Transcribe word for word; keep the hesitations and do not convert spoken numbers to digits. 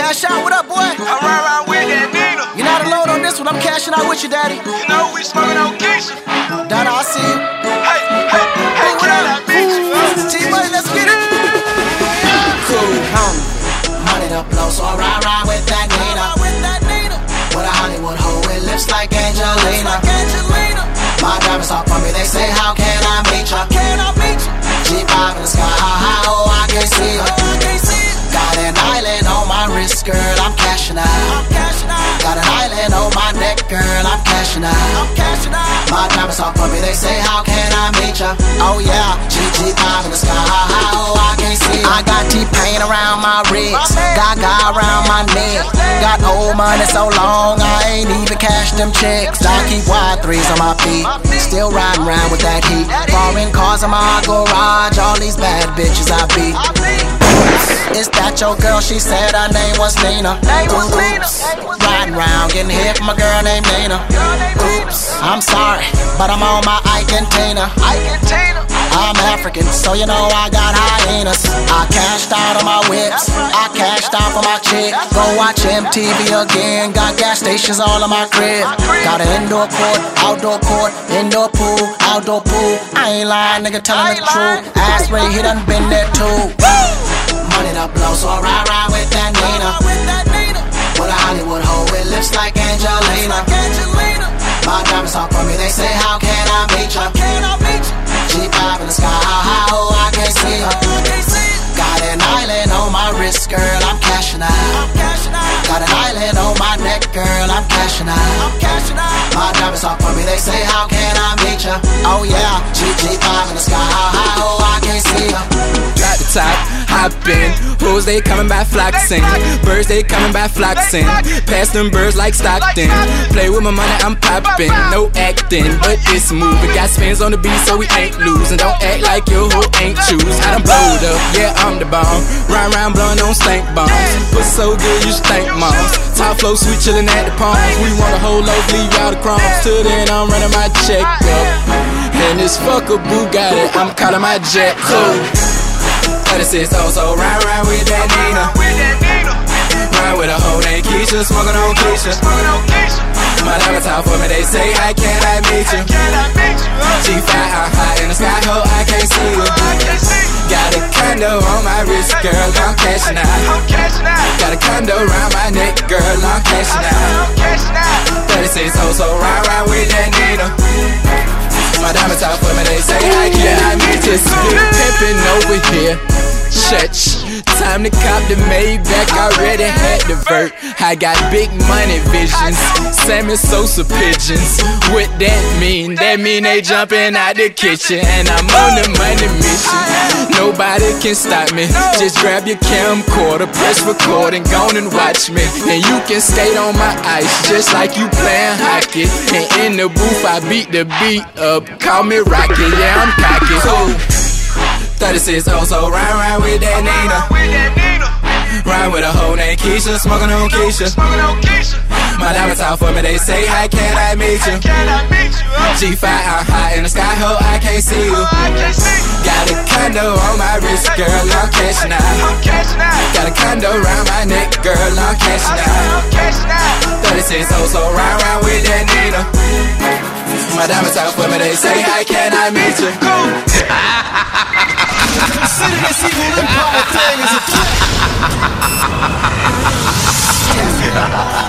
Cash out, what up, boy? I ride around with that Nina. You're not alone on this one, I'm cashing out with you, daddy. You know we smoking on Keisha. Donna, I see you. Hey, hey, hey, what can up? I meet you? T-Money, let's get it. Cool, homie. Money to blow, so I ride, ride with that Nina. With a Hollywood hoe with lips like Angelina. My diamonds talk for me, they say, how can I meet ya? G five in the sky, how high, oh, I can't see ya. Got an island on my wrist, girl, I'm cashing out. Got an island on my neck, girl, I'm cashing out. My diamonds talk for me, they say, how can I meet ya? Oh yeah, G G five in the sky, how high, oh, I can't see ya. I got T-Pain around my wrist, Gaga around my neck. Got old money so long, I ain't even cashed them checks. I keep wide threes on my feet, still riding around with that heat. Foreign cars in my garage, all these bad bitches I beat. Is that your girl? She said her name was Nina. Oops. Riding around getting hit from a girl named Nina. Oops. I'm sorry, but I'm on my Ike and Tina. I'm African, so you know I got hyenas. I cashed out on my whips, I cashed out for my chick. Go watch M T V again, got gas stations all in my crib. Got an indoor court, outdoor court, indoor pool, outdoor pool. I ain't lying, nigga, telling the truth. Ass Ray, he done been there too. Money to blow, so I ride, ride with that Nina. With a Hollywood hoe with lips like Angelina. My diamonds talk for me, they say, how can I meet ya? G five in the sky, how high, oh, I can't see ya. Got an island on my wrist, girl, I'm cashing out. Got an island on my neck, girl, I'm cashing out. My diamonds talk for me, they say, how can I meet ya? Oh yeah, G G five in the sky, how high, oh, I can't see ya. Drop the top, hop in. Hoes, they coming by flocking. Birds, they coming by flocking. Pass them birds like Stockton. Play with my money, I'm popping. No acting, but it's moving. Got spins on the beat, so we ain't losing. Don't act like your hoe ain't choose. I done blowed up, yeah, I'm the bomb. Rhyme round blowing on stank bombs. But so good, you stank moms. Top flow, sweet chillin' at the palms. We want a whole loaf, leave y'all the crumbs. Till then, I'm running my check up. And this fucker Bugatti, I'm calling my jet cool. thirty-six oh, so ride, ride with that Nina. Ride with a hoe named Keisha, smoking on Keisha. My diamonds out for me, they say, how can I meet you? G five, I'm high in the sky, ho, I can't see you. Got a condo on my wrist, girl, I'm cashing out. Got a condo around my neck, girl, I'm cashing out. thirty-six oh, so ride, ride with that Nina. My diamonds out for me, they say, how can I meet you? Split pimpin' over here, church. Time to cop the Maybach, already had the vert. I got big money visions, Sammy Sosa pigeons. What that mean? That mean they jumping out the kitchen, and I'm on the money mission. Nobody can stop me. Just grab your camcorder, press record, and go and watch me. And you can skate on my ice, just like you playing hockey. And in the booth, I beat the beat up. Call me Rocky, yeah, I'm cocky. Cool. thirty-six oh, so ride, ride with that Nina. Ride with a hoe named Keisha, smoking on Keisha. My diamonds out for me, they say, how can I meet you? G five, I'm high in the sky, ho, I can't see you. Got a condo on my wrist, girl, I'm cashing out. Got a condo around my neck, girl, I'm cashing out. thirty-six oh, so ride, ride with that Nina. My diamonds out for me, they say, how can I meet you? Consider this evil empire thing as a